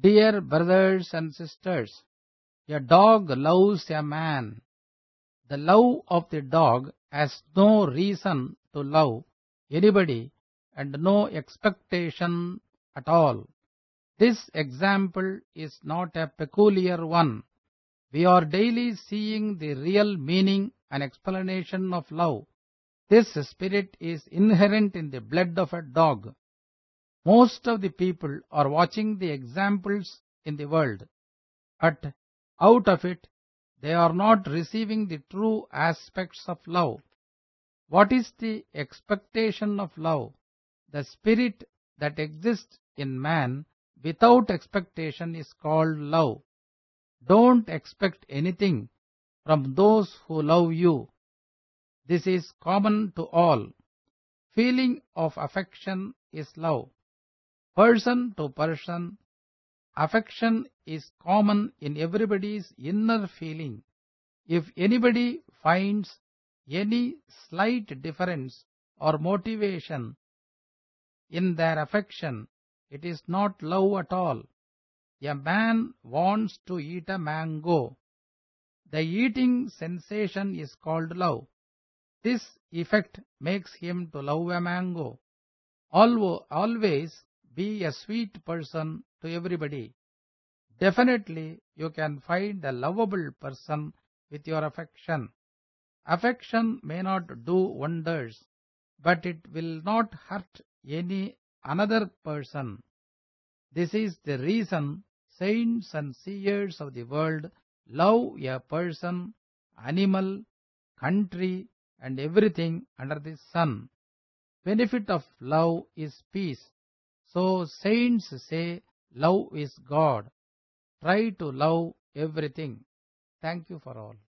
Dear brothers and sisters, a dog loves a man. The love of the dog has no reason to love anybody and no expectation at all. This example is not a peculiar one. We are daily seeing the real meaning and explanation of love. This spirit is inherent in the blood of a dog. Most of the people are watching the examples in the world, but out of it, they are not receiving the true aspects of love. What is the expectation of love? The spirit that exists in man without expectation is called love. Don't expect anything from those who love you. This is common to all. Feeling of affection is love. Person to person, affection is common in everybody's inner feeling. If anybody finds any slight difference or motivation in their affection, it is not love at all. A man wants to eat a mango. The eating sensation is called love. This effect makes him to love a mango. Always be a sweet person to everybody. Definitely you can find a lovable person with your affection. Affection may not do wonders, but it will not hurt any another person. This is the reason saints and seers of the world love a person, animal, country, and everything under the sun. Benefit of love is peace. So saints say love is God. Try to love everything. Thank you for all.